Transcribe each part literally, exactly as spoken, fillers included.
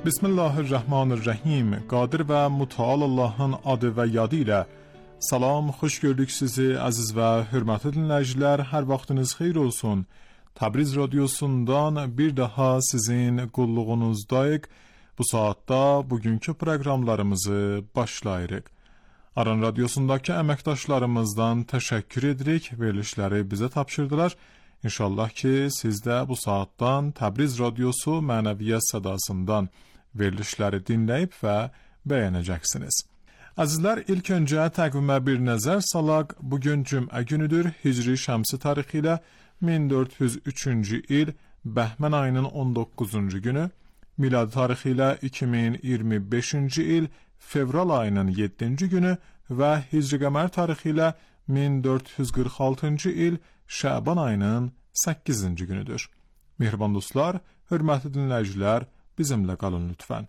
Bismillahirrahmanirrahim. Qadir və mütəal Allahın adı və yadı ilə salam, xoş gördük sizi əziz və hörmətli dinləyicilər. Hər vaxtınız xeyir olsun. Təbriz radiosundan bir daha sizin qulluğunuzdayıq. Bu saatda bugünkü proqramlarımızı başlayırıq. Aran Radyosundakı əməkdaşlarımızdan təşəkkür edirik. Verilişləri bizə tapşırdılar. İnşallah ki, siz də bu saatdan Təbriz Radyosu mənəviyyat sədasından verilişləri dinləyib və bəyənəcəksiniz. Əzizlər, ilk öncə təqvimə bir nəzər salaq. Bugün cümə günüdür. Hicri şəmsi tarixi ilə min dörd yüz üçüncü il Bəhmən ayının on doqquzuncu günü, miladi tarixi ilə iki min iyirmi beşinci il fevral ayının yeddinci günü və hicri qəmər tarixi ilə min dörd yüz qırx altıncı il Şəban ayının səkkizinci günüdür. Mehriban dostlar, hörmətli dinləyicilər, bizimlə qalın lütfən.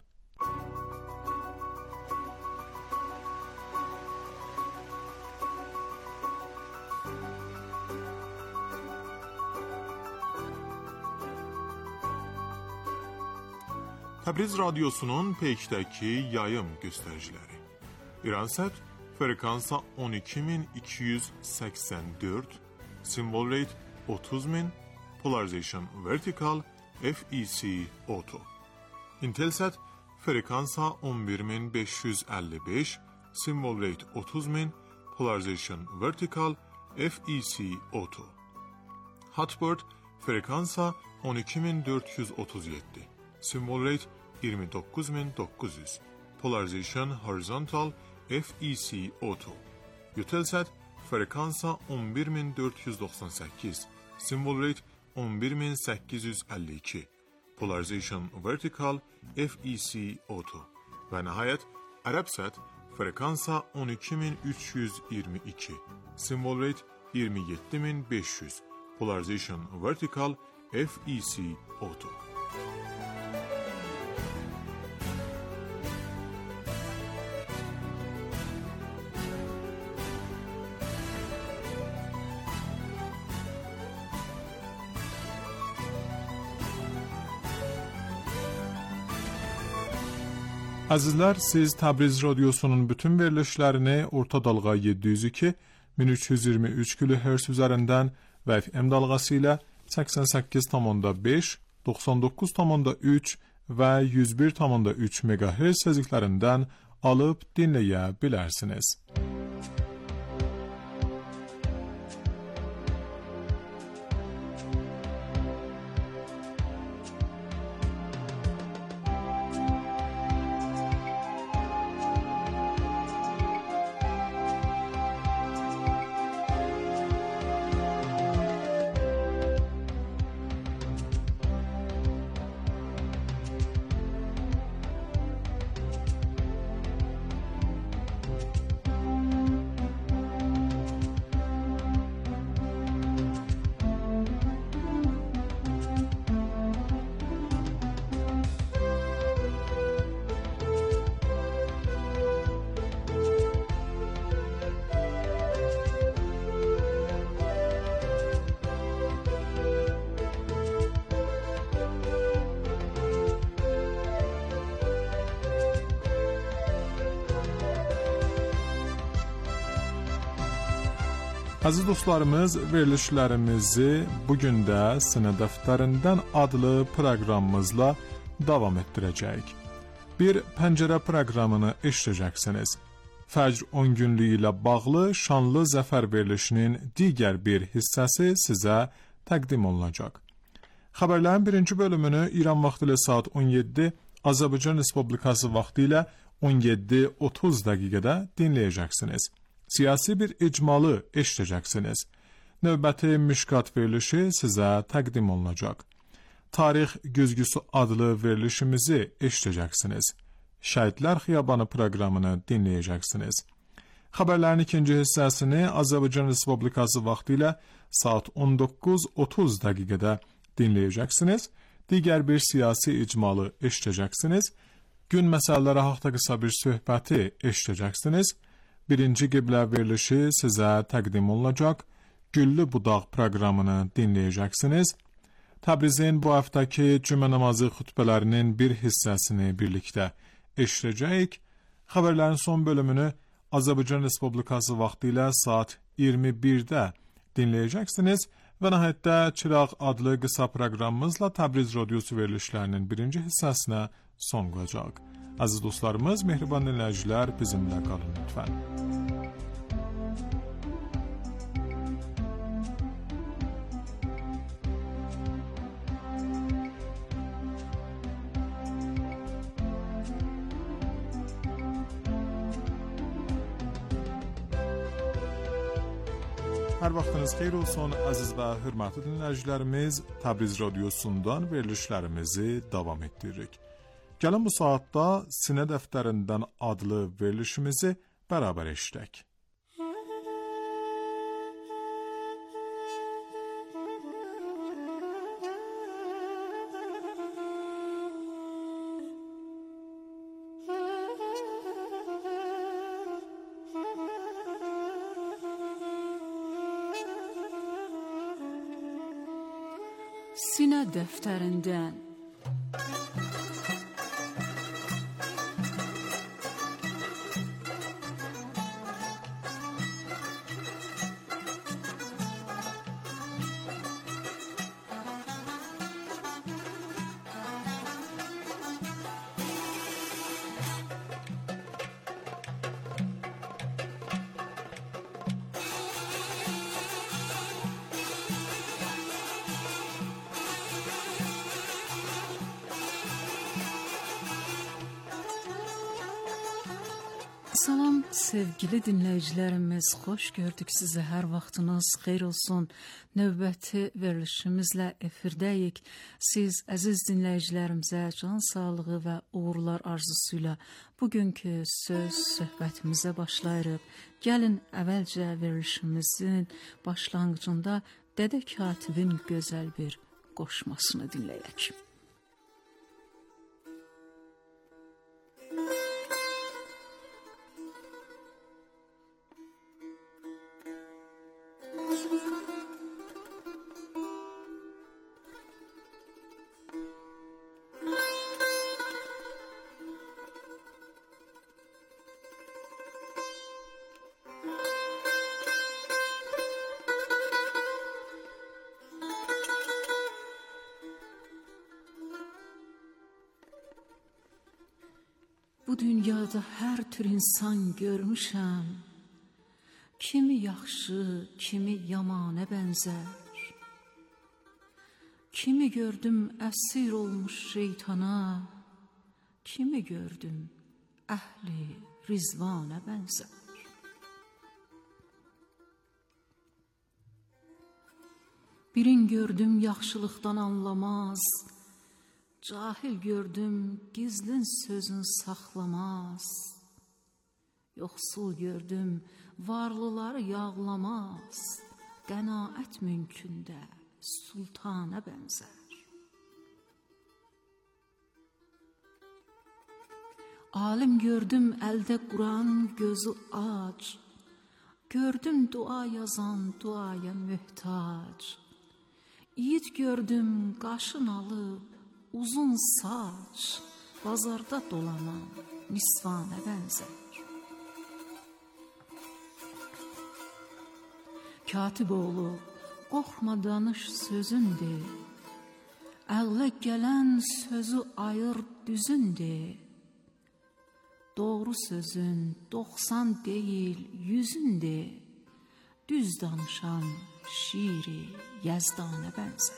Təbriz Radyosunun peykdəki yayım göstəriciləri. İransət frekansa on iki min iki yüz səksən dörd, symbol rate otuz min, polarization vertical, F E C auto. Intelsat frekansa on bir min beş yüz əlli beş, symbol rate otuz min, polarization vertical, F E C auto. Hotbird frekansa on iki min dörd yüz otuz yeddi, symbol rate iyirmi doqquz min doqquz yüz, polarization horizontal, F E C auto. Eutelsat frekansa on bir min dörd yüz doxsan səkkiz, symbol rate on bir min səkkiz yüz əlli iki, polarization vertical, F E C auto. Və nəhayət Ərəbsat frekansa on iki min üç yüz iyirmi iki, symbol rate iyirmi yeddi min beş yüz, polarization vertical, F E C auto. Əzizlər, siz Təbriz Radyosunun bütün verilişlərini orta dalğa yeddi yüz iki, min üç yüz iyirmi üç kilohertz üzərindən və F M dalğası ilə səksən səkkiz tam beş, doxsan doqquz tam üç və yüz bir tam üç megahertz səziklərindən alıb dinləyə bilərsiniz. Əziz dostlarımız, verilişlərimizi bugün də Sınə dəftərindən adlı proqramımızla davam etdirəcəyik. Bir pəncərə proqramını eşidəcəksiniz. Fəcr on günlüyü ilə bağlı şanlı zəfər verilişinin digər bir hissəsi sizə təqdim olunacaq. Xəbərlərin birinci bölümünü İran vaxtı ilə saat on yeddi, Azərbaycan Respublikası vaxtı ilə on yeddi otuz dəqiqədə dinləyəcəksiniz. Siyasi bir icmalı eşidəcəksiniz. Növbəti Mişqat verilişi sizə təqdim olunacaq. Tarix güzgüsü adlı verilişimizi eşidəcəksiniz. Şəhidlər Xiyabanı proqramını dinləyəcəksiniz. Xəbərlərin ikinci hissəsini Azərbaycan Respublikası vaxtı ilə saat on doqquz otuz dəqiqədə dinləyəcəksiniz. Digər bir siyasi icmalı eşidəcəksiniz. Gün məsələləri haqqında qısa bir söhbəti eşidəcəksiniz. Birinci qiblə verilişi sizə təqdim olunacaq. Güllü Budaq proqramını dinləyəcəksiniz. Təbrizin bu həftəki cümə namazı xutbələrinin bir hissəsini birlikdə eşidəcəyik. Xəbərlərin son bölümünü Azərbaycan Respublikası vaxtı ilə saat iyirmi birdə dinləyəcəksiniz və nəhayətdə Çıraq adlı qısa proqramımızla Təbriz Radiosu verilişlərinin birinci hissəsinə son qoyacaq. Əziz dostlarımız, mehriban dinləyicilər, bizimlə qalın lütfən. Hər vaxtınız xeyir olsun, əziz və hörmətli dinləyicilərimiz. Təbriz Radiosundan verilişlərimizi davam etdiririk. Gəlin bu saatda Sinə Dəftərindən adlı verilişimizi bərabər eşidək. Sinə Dəftərindən. Salam sevgili dinləyicilərimiz, xoş gördük sizi, hər vaxtınız xeyir olsun. Növbəti verilişimizlə efirdəyik. Siz əziz dinləyicilərimizə can sağlığı və uğurlar arzusuyla bugünkü söz söhbətimizə başlayırıq. Gəlin əvvəlcə verilişimizin başlanğıcında Dədə Katibin gözəl bir qoşmasını dinləyək. Bu dünyada hər tür insan görmüşəm, kimi yaxşı, kimi yamana bənzər. Kimi gördüm əsir olmuş şeytana, kimi gördüm əhli rizvana bənzər. Birin gördüm yaxşılıqdan anlamaz, cahil gördüm gizlin sözün saxlamaz. Yoxsul gördüm varlıları yağlamaz, qənaət mümkündə sultana bənzər. Alim gördüm əldə Quran gözü ac, gördüm dua yazan duaya möhtac. Yiğit gördüm qaşın alıb uzun saç, bazarda dolanan nisvana bənzər. Katib oğlu, qorxma danış sözündür, əqlə gələn sözü ayır düzündür. Doğru sözün doxsan deyil yüzündür, düz danışan şiiri Yəzdana bənzər.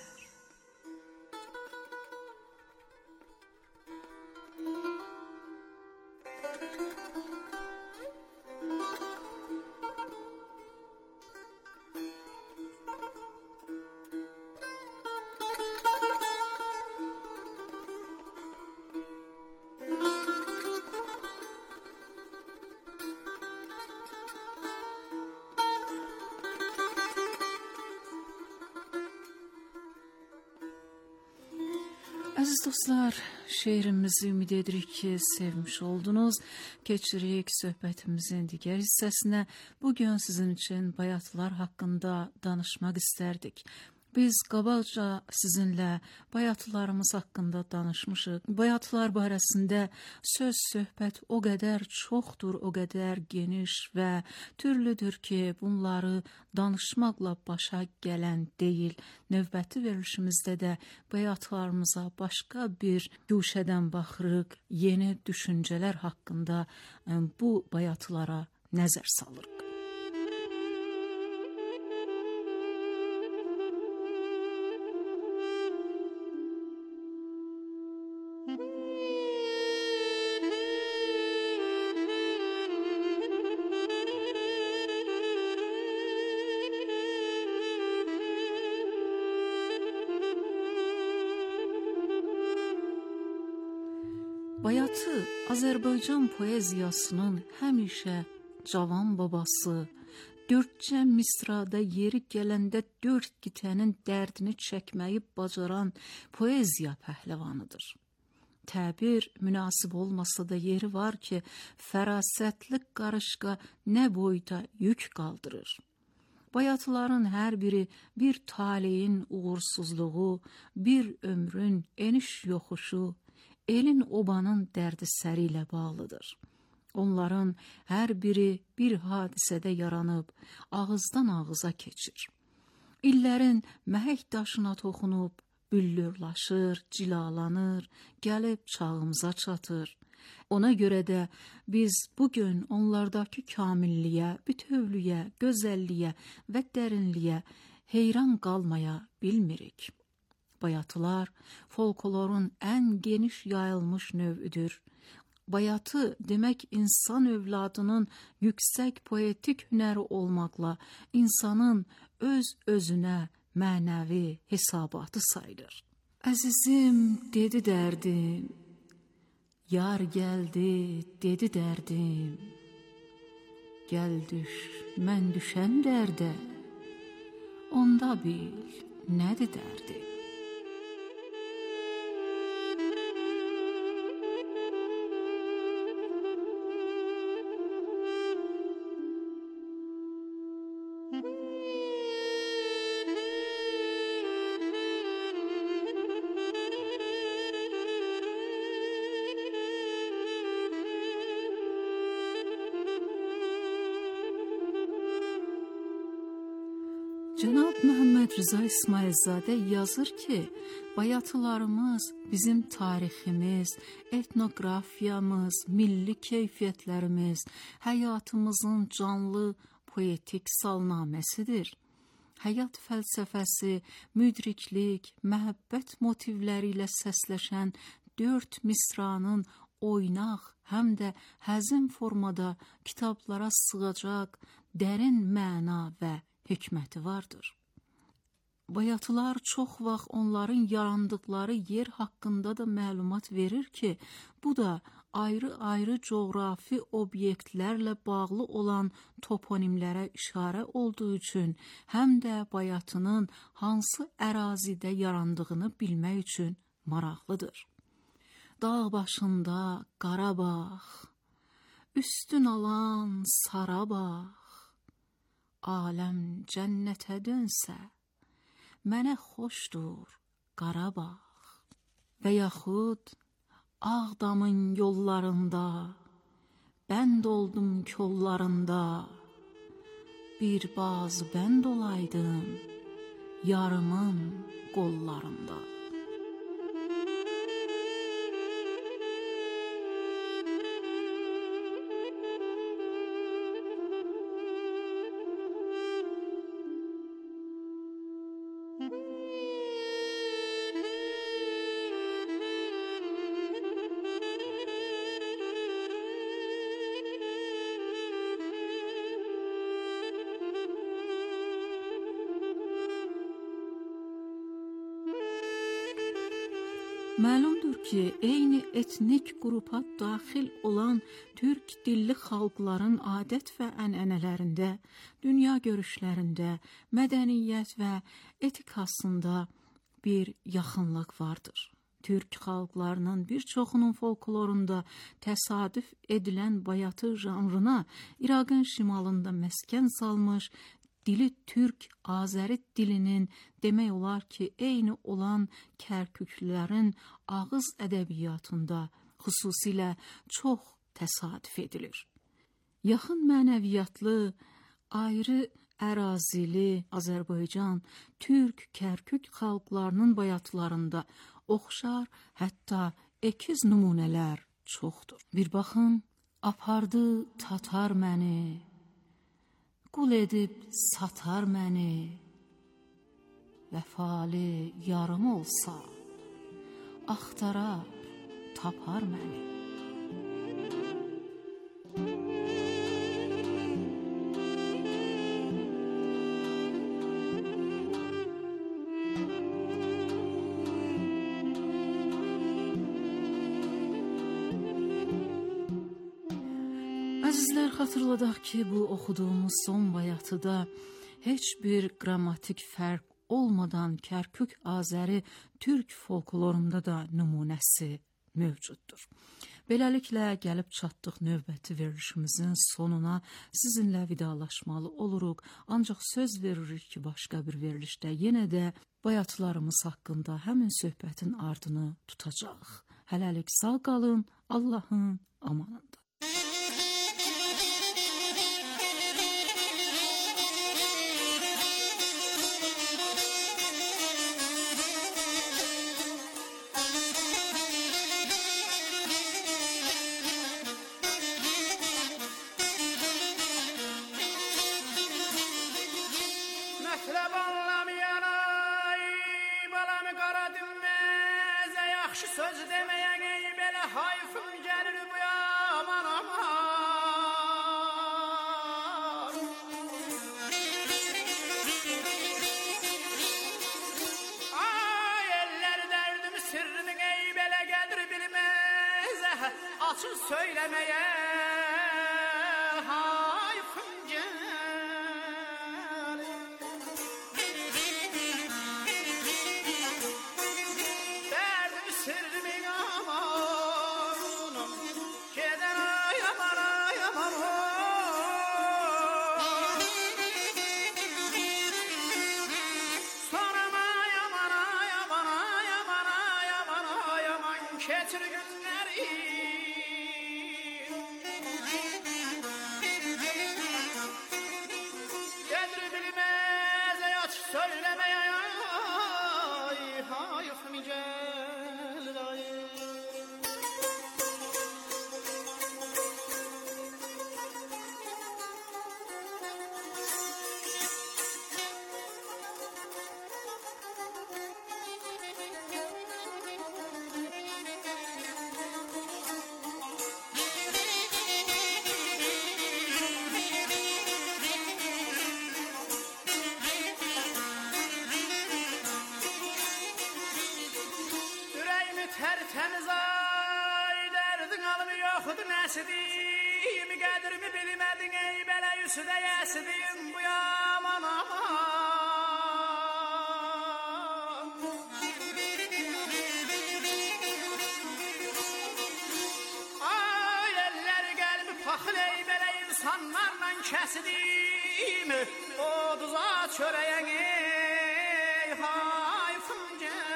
Əziz dostlar, şeirimizi ümid edirik ki, sevmiş oldunuz. Keçirik söhbətimizin digər hissəsinə. Bugün sizin üçün bayatlar haqqında danışmaq istərdik. Biz qabaqca sizinlə bayatlarımız haqqında danışmışıq. Bayatlar barəsində söz söhbət o qədər çoxdur, o qədər geniş və türlüdür ki, bunları danışmaqla başa gələn deyil. Növbəti verilişimizdə də bayatlarımıza başqa bir güşədən baxırıq, yeni düşüncələr haqqında bu bayatlara nəzər salırıq. Bayatı Azərbaycan poeziyasının həmişə cavan babası, dördcə misrada yeri gələndə dörd qitənin dərdini çəkməyi bacaran poeziya pəhləvanıdır. Təbir münasib olmasa da yeri var ki, fərasətli qarışqa nə boyda yük qaldırır. Bayatların hər biri bir taleyin uğursuzluğu, bir ömrün eniş yoxuşu, elin obanın dərdisəri ilə bağlıdır. Onların hər biri bir hadisədə yaranıb, ağızdan ağıza keçir. İllərin məhək daşına toxunub, büllürlaşır, cilalanır, gəlib çağımıza çatır. Ona görə də biz bugün onlardakı kamilliyə, bütövlüyə, gözəlliyə və dərinliyə heyran qalmaya bilmirik. Bayatılar folklorun ən geniş yayılmış növüdür. Bayatı demək insan övladının yüksək poetik hünəri olmaqla insanın öz-özünə mənəvi hesabatı sayılır. Əzizim dedi dərdim, yar gəldi dedi dərdim, gəl düş mən düşən dərdə, onda bil nədir dərdim. Cənab Məhəmməd Rza İsmailzadə yazır ki, bayatılarımız bizim tariximiz, etnoqrafiyamız, milli keyfiyyətlərimiz, həyatımızın canlı poetik salnaməsidir. Həyat fəlsəfəsi, müdriklik, məhəbbət motivləri ilə səsləşən dörd misranın oynaq, həm də həzin formada kitablara sığacaq dərin məna və hikməti vardır. Bayatılar çox vaxt onların yarandıqları yer haqqında da məlumat verir ki, bu da ayrı-ayrı coğrafi obyektlərlə bağlı olan toponimlərə işarə olduğu üçün həm də bayatının hansı ərazidə yarandığını bilmək üçün maraqlıdır. Dağ başında Qarabağ, üstün alan Sarabağ, aləm cənnətə dönsə, mənə xoşdur Qarabağ. Və yaxud Ağdamın yollarında, bənd oldum kollarında, bir bazı bənd olaydım yarımın qollarında. Məlumdur ki, eyni etnik qrupa daxil olan türk dilli xalqların adət və ənənələrində, dünya görüşlərində, mədəniyyət və etikasında bir yaxınlıq vardır. Türk xalqlarının bir çoxunun folklorunda təsadüf edilən bayatı janrına İraqın şimalında məskən salmış dili türk, Azəri dilinin demək olar ki, eyni olan Kərküklərin ağız ədəbiyyatında xüsusilə çox təsadüf edilir. Yaxın mənəviyyatlı, ayrı ərazili Azərbaycan, türk, Kərkük xalqlarının bayatlarında oxşar, hətta əkiz nümunələr çoxdur. Bir baxın, apardı tatar məni, qul edib satar məni, vəfalı yarım olsa, axtarab tapar məni. Əzizlər, xatırladaq ki, bu oxuduğumuz son bayatıda heç bir qrammatik fərq olmadan Kərkük Azəri türk folklorunda da nümunəsi mövcuddur. Beləliklə gəlib çatdıq növbəti verilişimizin sonuna. Sizinlə vidalaşmalı oluruq, ancaq söz veririk ki, başqa bir verilişdə yenə də bayatlarımız haqqında həmin söhbətin ardını tutacaq. Hələlik sağ qalın, Allahın amanında. Söz demeye ey belə hayfım gəlir bu yaman aman. Ay eller derdim sırrını ey belə gəlir bilmez. Açıq söylemeye hayfım gəlir. Keçir günləri Gedir bilməz Aç söyləməyə Hayfım gəlir Tertemiz ay derdin alımı yoxdur nəsidim Qədrimi bilmədin ey belə yüsüdə yəsidim bu yaman aman Ay eller qəlbi paxıl ey belə insanlarla kəsidim O duza çörəyən ey hayfım gəl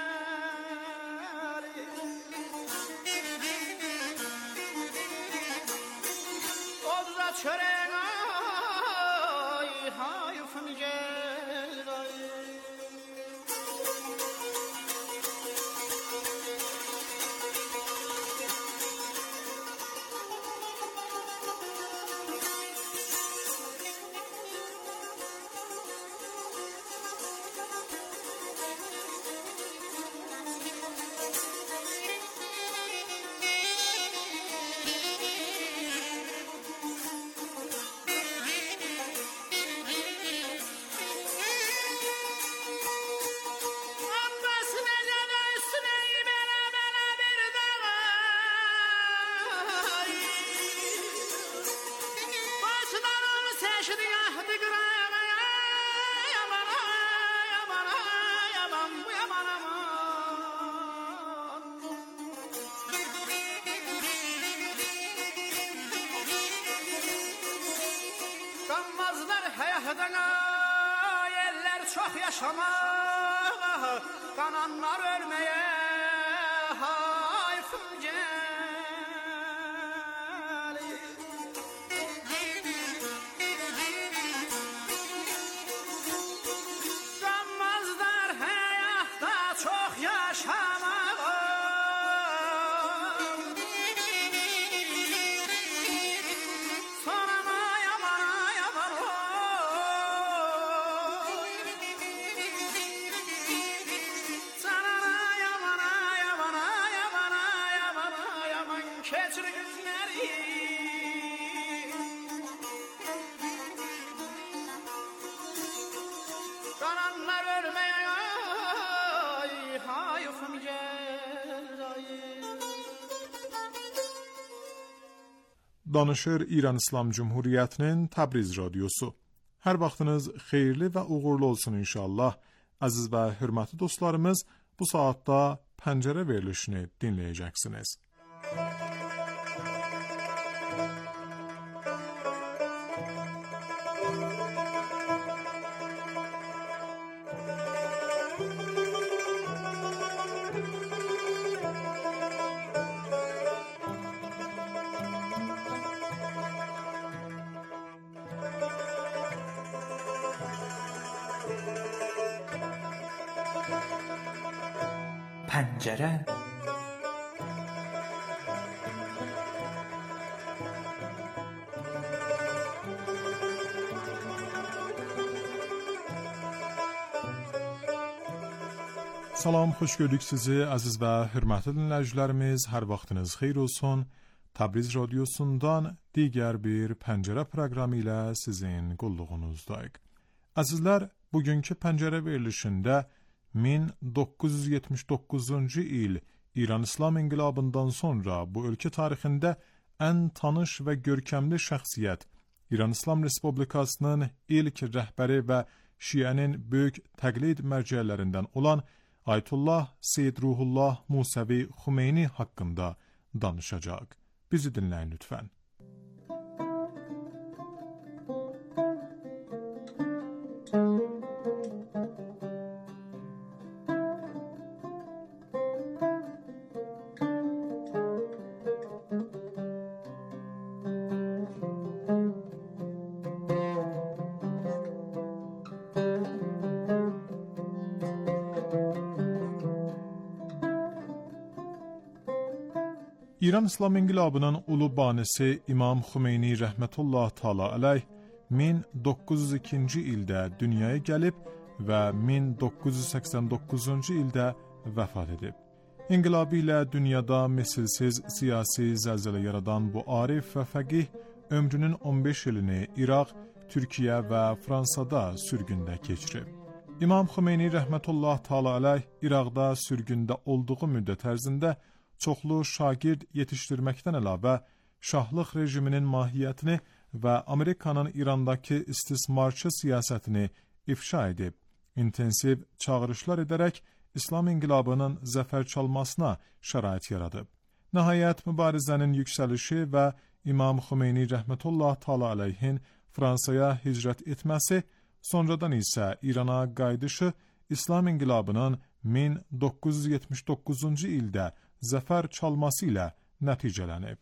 çörek ay hayfım gel ay yaşamak, kananlar ölmeye hayfım gelir. Sanmazlar hayatta çok yaşamak, sonuna yamana yaman oy. Sanana yamana yamana yamana yamana yaman keçir günleri. Kananlar ölmeye ay hayfım gelir ay. Danışır İran İslam Cumhuriyeti'nin Təbriz Radyosu. Hər vaxtınız xeyirli və uğurlu olsun inşallah. Əziz və hörmətli dostlarımız, bu saatda Pəncərə verilişini dinləyəcəksiniz. Pəncərə. Salam, xoş gördük sizi əziz və hörmətli dinləyicilərimiz. Hər vaxtınız xeyir olsun. Təbriz Radyosundan digər bir Pəncərə proqramı ilə sizin qulluğunuzdayıq. Əzizlər, bugünkü Pəncərə verilişində min doqquz yüz yetmiş doqquzuncu il İran İslam İnqilabından sonra bu ölkə tarixində ən tanış və görkəmli şəxsiyyət, İran İslam Respublikasının ilk rəhbəri və Şiənin böyük təqlid mərcələrindən olan Ayətullah Seyyid Ruhullah Musavi Xumeyni haqqında danışacaq. Bizi dinləyin lütfən. İran İslam İnqilabının ulu banisi İmam Xumeyni rəhmətullah təala əleyh min doqquz yüz ikinci ildə dünyaya gəlib və min doqquz yüz səksən doqquzuncu ildə vəfat edib. İnqilabı ilə dünyada misilsiz siyasi zəlzələ yaradan bu arif və fəqih ömrünün on beş ilini İraq, Türkiyə və Fransada sürgündə keçirib. İmam Xumeyni rəhmətullah təala əleyh İraqda sürgündə olduğu müddət ərzində çoxlu şagird yetişdirməkdən əlavə şahlıq rejiminin mahiyyətini və Amerikanın İrandakı istismarçı siyasətini ifşa edib, intensiv çağırışlar edərək İslam İnqilabının zəfər çalmasına şərait yaradıb. Nəhayət mübarizənin yüksəlişi və İmam Xumeyni rəhmətullah təala əleyhin Fransaya hicrət etməsi, sonradan isə İrana qayıdışı İslam İnqilabının min doqquz yüz yetmiş doqquzuncu ildə zəfər çalması ilə nəticələnib.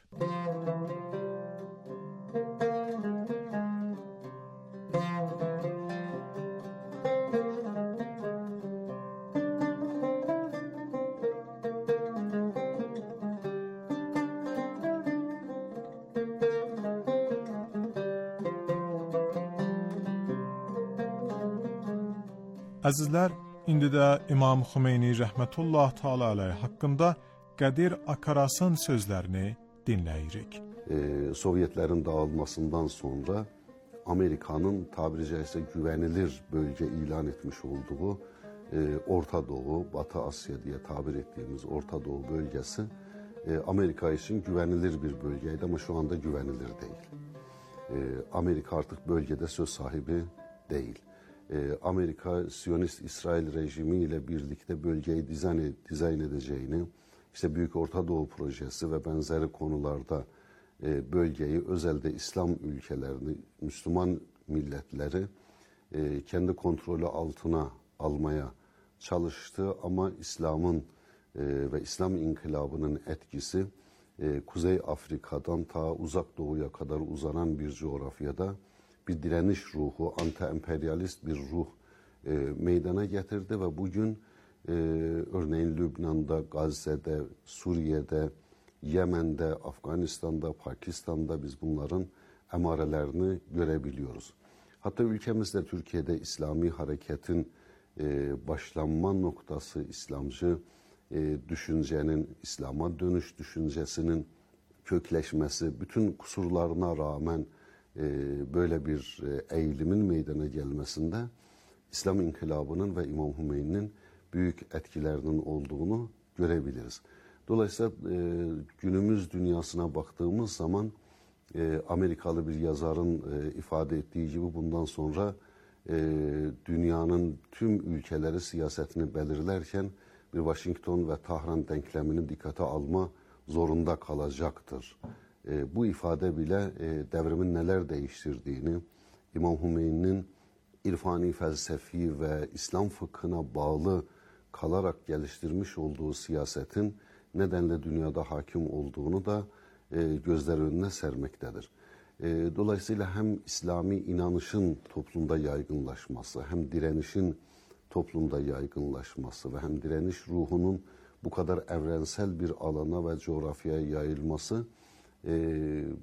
Əzizlər, indi də İmam Xumeyni rəhmətullah təala əleyh haqqında Qədir Akaras'ın sözlərini dinləyirik. Ee, Sovyetlerin dağılmasından sonra Amerika'nın tabiri caizse güvenilir bölge ilan etmiş olduğu e, Orta Doğu, Batı Asya diye tabir ettiğimiz Orta Doğu bölgesi e, Amerika için güvenilir bir bölgeydi ama şu anda güvenilir değil. E, Amerika artık bölgede söz sahibi değil. E, Amerika Siyonist İsrail rejimi ile birlikte bölgeyi dizayn, dizayn edeceğini, İşte Büyük Orta Doğu Projesi ve benzeri konularda e, bölgeyi, özelde İslam ülkelerini, Müslüman milletleri e, kendi kontrolü altına almaya çalıştı ama İslam'ın e, ve İslam inkılabının etkisi e, Kuzey Afrika'dan ta uzak doğuya kadar uzanan bir coğrafyada bir direniş ruhu, anti-emperyalist bir ruh e, meydana getirdi ve bugün e, örneğin Lübnan'da, Gazze'de, Suriye'de, Yemen'de, Afganistan'da, Pakistan'da biz bunların emarelerini görebiliyoruz. Hatta ülkemizde, Türkiye'de İslami hareketin e, başlanma noktası, İslamcı e, düşüncenin, İslam'a dönüş düşüncesinin kökleşmesi, bütün kusurlarına rağmen e, böyle bir e, eğilimin meydana gelmesinde İslam inkılabının ve İmam Hümeyni'nin büyük etkilerinin olduğunu görebiliriz. Dolayısıyla e, günümüz dünyasına baktığımız zaman e, Amerikalı bir yazarın e, ifade ettiği gibi bundan sonra e, dünyanın tüm ülkeleri siyasetini belirlerken bir Washington ve Tahran denklemini dikkate alma zorunda kalacaktır. E, bu ifade bile e, devrimin neler değiştirdiğini, İmam Hümeyni'nin irfani, felsefi ve İslam fıkhına bağlı kalarak geliştirmiş olduğu siyasetin nedenle dünyada hakim olduğunu da e, gözler önüne sermektedir. E, dolayısıyla hem İslami inanışın toplumda yaygınlaşması, hem direnişin toplumda yaygınlaşması ve hem direniş ruhunun bu kadar evrensel bir alana ve coğrafyaya yayılması, e,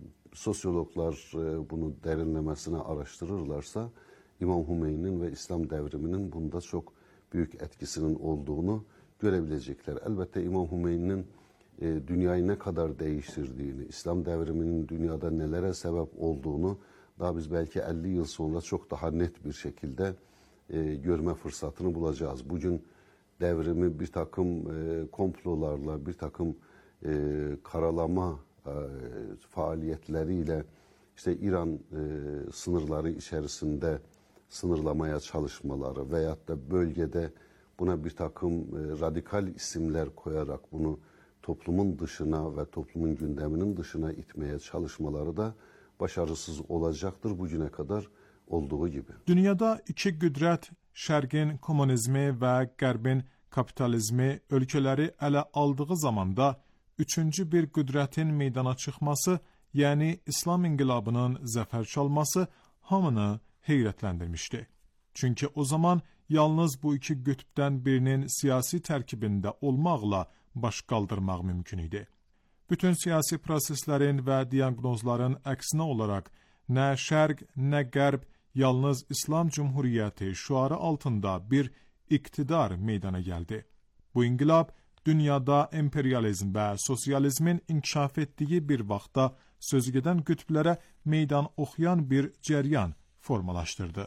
sosyologlar e, bunu derinlemesine araştırırlarsa İmam Hümeyni'nin ve İslam devriminin bunda çok büyük etkisinin olduğunu görebilecekler. Elbette İmam Hümeyni'nin e, dünyayı ne kadar değiştirdiğini, İslam devriminin dünyada nelere sebep olduğunu daha biz belki elli yıl sonra çok daha net bir şekilde e, görme fırsatını bulacağız. Bugün devrimi bir takım e, komplolarla, bir takım e, karalama e, faaliyetleriyle işte İran e, sınırları içerisinde sınırlamaya çalışmaları veyahut da bölgede buna bir takım e, radikal isimler koyarak bunu toplumun dışına ve toplumun gündeminin dışına itmeye çalışmaları da başarısız olacaktır bugüne kadar olduğu gibi. Dünyada iki qüdrət, Şərqin komünizmi və Qərbin kapitalizmi ölkələri ələ aldığı zamanda üçüncü bir qüdrətin meydana çıxması, yəni İslam inqilabının zəfər çalması hamını heyrətləndirmişdi. Çünki o zaman yalnız bu iki qütbdən birinin siyasi tərkibində olmaqla baş qaldırmaq mümkün idi. Bütün siyasi proseslərin və diaqnozların əksinə olaraq nə Şərq, nə Qərb yalnız İslam Cumhuriyyəti şüarı altında bir iqtidar meydana gəldi. Bu inqilab dünyada emperyalizm və sosializmin inkişaf etdiyi bir vaxtda sözügedən qütblərə meydan oxuyan bir cəryan formalaşdırdı.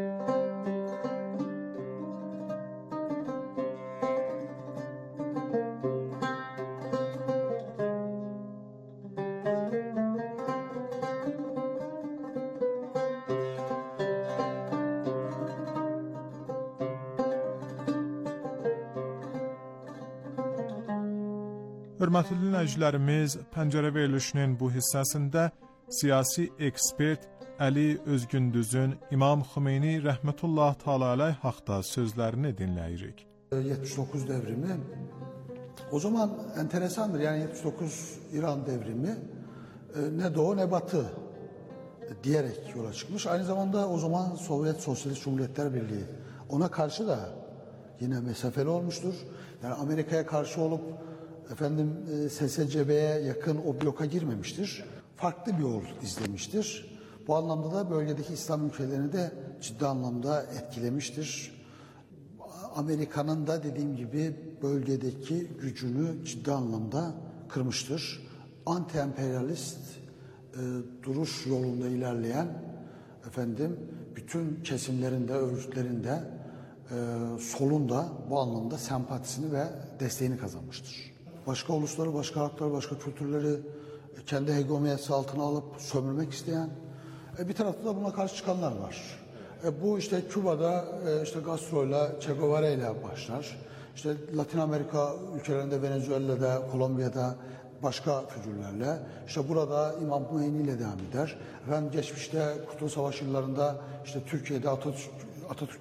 Hörmətli dinləyicilərimiz, Pəncərə verilişinin bu hissəsində siyasi ekspert Əli Özgündüzün İmam Xümeyni rəhmətullah təala əleyh haqda sözlərini dinləyirik. yetmiş dokuz devrimi o zaman enteresandır. Yani yetmiş dokuz İran devrimi ne doğu ne batı diyerek yola çıkmış. Aynı zamanda o zaman Sovyet Sosyalist Cumhuriyetler Birliği ona karşı da yine mesafeli olmuştur. Yani Amerika'ya karşı olup efendim S S C B'ye yakın o bloka girmemiştir. Farklı bir yol izlemiştir. Bu anlamda da bölgedeki İslam ülkelerini de ciddi anlamda etkilemiştir. Amerika'nın da dediğim gibi bölgedeki gücünü ciddi anlamda kırmıştır. Anti-emperyalist e, duruş yolunda ilerleyen efendim bütün kesimlerinde, örgütlerinde e, solun da bu anlamda sempatisini ve desteğini kazanmıştır. Başka ulusları, başka halkları, başka kültürleri kendi hegemonyası altına alıp sömürmek isteyen e, bir tarafta da buna karşı çıkanlar var. E, bu işte Küba'da e, işte Castro'yla, Che Guevara'yla başlar. İşte Latin Amerika ülkelerinde, Venezuela'da, Kolombiya'da başka figürlerle. İşte burada İmam Hümeyni ile devam eder. Efendim geçmişte Kurtuluş Savaşı yıllarında işte Türkiye'de Atatürk, Atatürk'le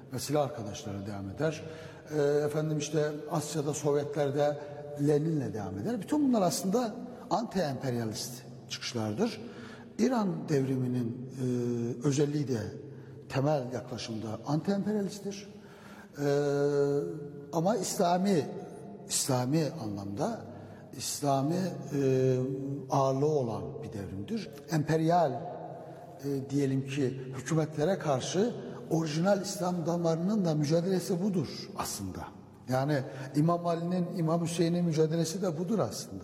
ve silah arkadaşları devam eder. E, efendim işte Asya'da, Sovyetlerde Lenin'le devam eder. Bütün bunlar aslında anti-emperyalist çıkışlardır. İran devriminin e, özelliği de temel yaklaşımda anti-emperyalisttir. E, ama İslami İslami anlamda İslami e, ağırlığı olan bir devrimdir. Emperyal e, diyelim ki hükümetlere karşı orijinal İslam damarının da mücadelesi budur aslında. Yani İmam Ali'nin, İmam Hüseyin'in mücadelesi de budur aslında.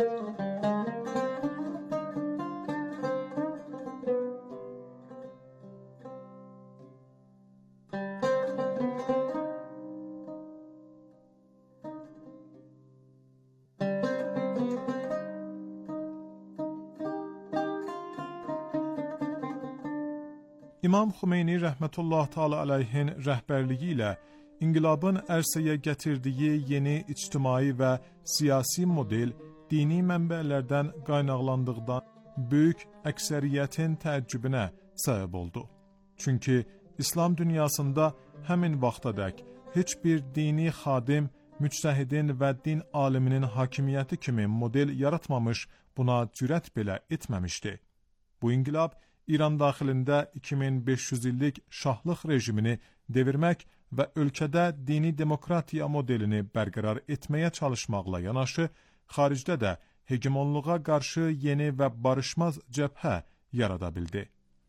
İmam Xümeyni rəhmətullah təala əleyhin rəhbərliyi ilə inqilabın ərsəyə gətirdiyi yeni ictimai və siyasi model dini mənbələrdən qaynaqlandıqdan böyük əksəriyyətin təəccübünə səbəb oldu. Çünki İslam dünyasında həmin vaxtadək heç bir dini xadim, müctəhidin və din aliminin hakimiyyəti kimi model yaratmamış, buna cürət belə etməmişdi. Bu inqilab İran daxilində iki min beş yüz illik şahlıq rejimini devirmək və ölkədə dini demokratiya modelini bərqərar etməyə çalışmaqla yanaşı, xaricdə də hegemonluğa qarşı yeni və barışmaz cəbhə yarada bildi.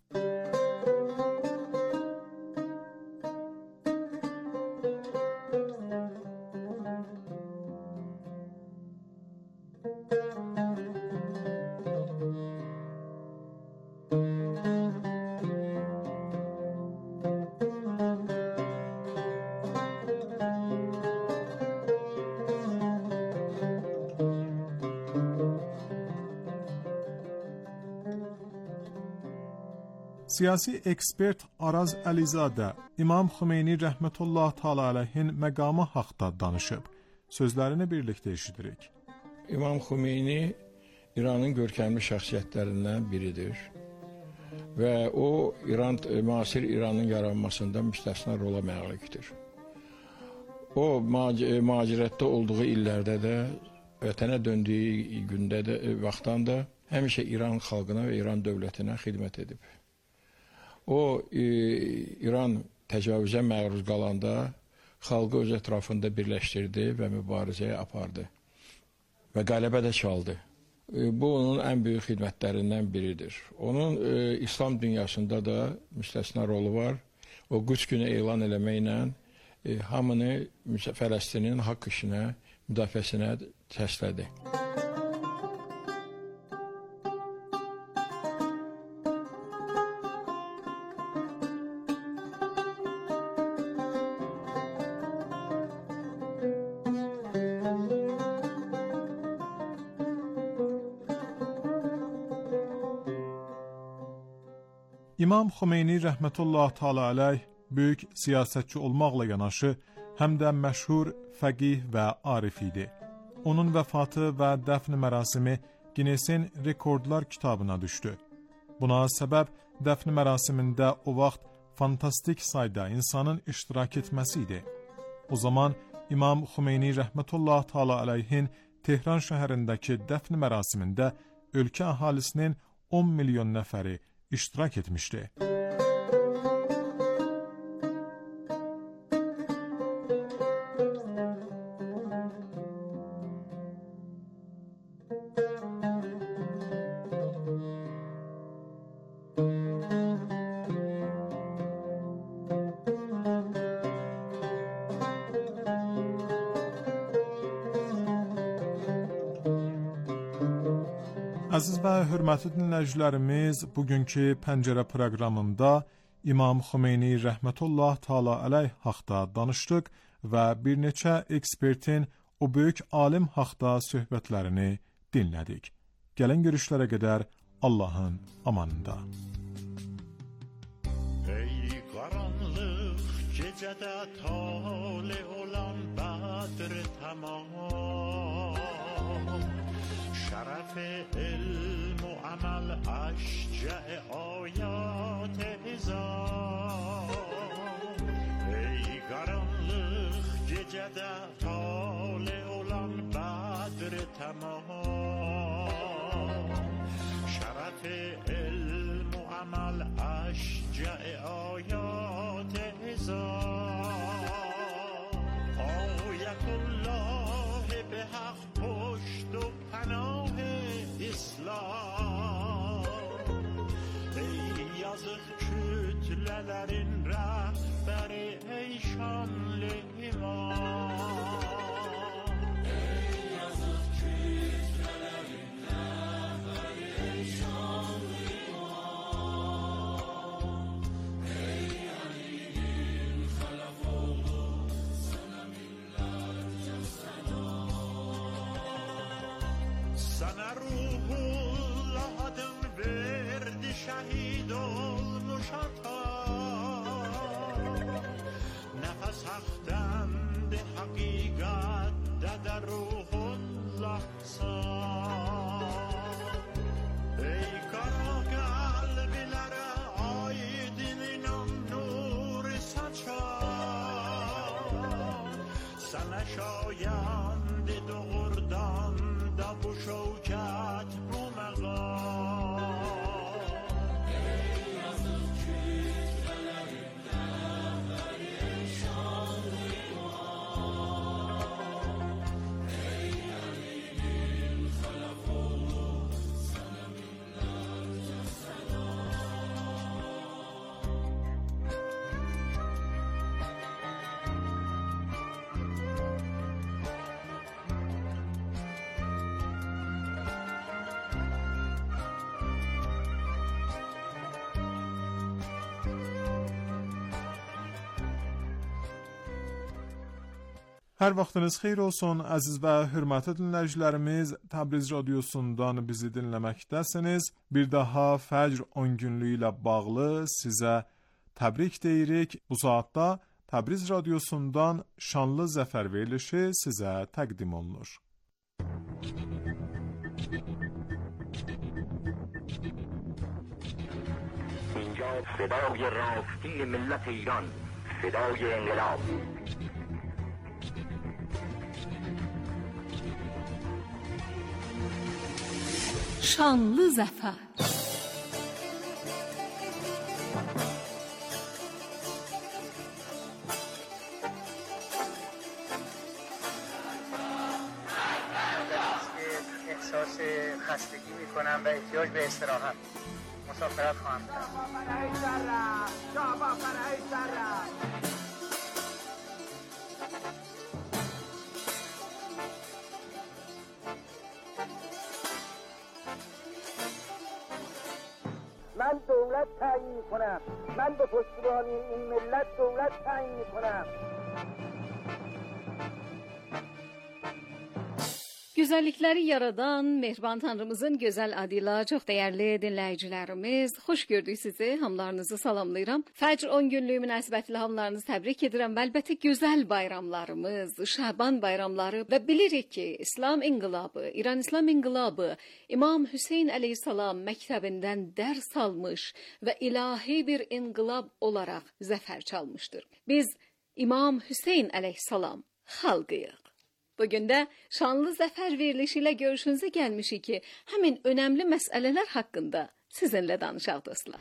Siyasi ekspert Araz Əlizadə İmam Xümeyni rəhmətullah təala əleyhin məqamı haqda danışıb. Sözlərini birlikdə eşidirik. İmam Xümeyni İranın görkəmli şəxsiyyətlərindən biridir və o İran müasir İranın yaranmasında müstəsna rola məlikdir. O mühacirətdə olduğu illərdə də, vətənə döndüyü gündə də, vaxtdan da həmişə İran xalqına və İran dövlətinə xidmət edib. O, e, İran təcavüzə məruz qalanda xalqı öz ətrafında birləşdirdi və mübarizəyə apardı və qələbə də çaldı. E, bu, onun ən böyük xidmətlərindən biridir. Onun e, İslam dünyasında da müstəsna rolu var. O, Qüds günü elan eləməklə e, hamını Fələstinin haqq işinə, müdafiəsinə səslədi. İmam Xümeyni rəhmətullah təala əleyh böyük siyasətçi olmaqla yanaşı, həm də məşhur fəqih və arif idi. Onun vəfatı və dəfn mərasimi Ginnesin rekordlar kitabına düşdü. Buna səbəb dəfn mərasimində o vaxt fantastik sayda insanın iştirak etməsi idi. O zaman İmam Xümeyni rəhmətullah təala əleyhin Tehran şəhərindəki dəfn mərasimində ölkə əhalisinin on milyon nəfəri iştirak etmişdi. Əziz və hörmətli dinləyicilərimiz, bugünkü Pəncərə proqramında İmam Xümeyni rəhmətullah təala əleyh haqda danışdıq və bir neçə ekspertin o böyük alim haqda söhbətlərini dinlədik. Gələn görüşlərə qədər Allahın amanında. Ey qaranlıq gecədə tale olan Badr tamam, şərəf ilm و عمل اشجع آیات نظام سجد طالع الان بدر تمام شرف علم و عمل اشجع آیات هزار آیت الله به حق پشت و پناه اسلام ای yazık kütlelerin rehberi ey şanlı imam ey yazık kütlelerin rehberi ey şanlı imam ey Ali'nin halaf oldu sana binlerce selam sana ruhullah adın verdi şehit olmuş ata nefes haktan de hakikat de de ruhullah sar ey kara kalbilere aydın inan nur saçar sana şayandi doğurdan da bu şevket bu meğam Hər vaxtınız xeyir olsun, əziz və hörmətli dinləyicilərimiz. Təbriz radiosundan bizi dinləməkdəsiniz. Bir daha Fəcr on günlüyü ilə bağlı sizə təbrik deyirik. Bu saatda Təbriz radiosundan şanlı zəfər verilişi sizə təqdim olunur. اینجا صدای راستی ملت ایران، صدای انقلاب. Şanlı zəfər. احساس خستگی میکنم و احتیاج به استراحت مسافرت خواهم کرد. من دولت تعیین میکنم، من به پشتیبانی این ملت دولت تعیین میکنم. Gözəllikləri yaradan Mehriban Tanrımızın gözəl adı ilə çox dəyərli dinləyicilərimiz, xoş gördük sizi, hamılarınızı salamlayıram. Fəcr on günlüyü münasibətilə hamılarınızı təbrik edirəm. Əlbəttə gözəl bayramlarımız, Şaban bayramları və bilirik ki, İslam inqilabı, İran İslam inqilabı İmam Hüseyn əleyhissalam məktəbindən dərs almış və ilahi bir inqilab olaraq zəfər çalmışdır. Biz İmam Hüseyn əleyhissalam xalqıyıq. Bugün də şanlı zəfər verilişi ilə görüşünüzə gəlmişik ki, həmin önəmli məsələlər haqqında sizinlə danışaq dostlar.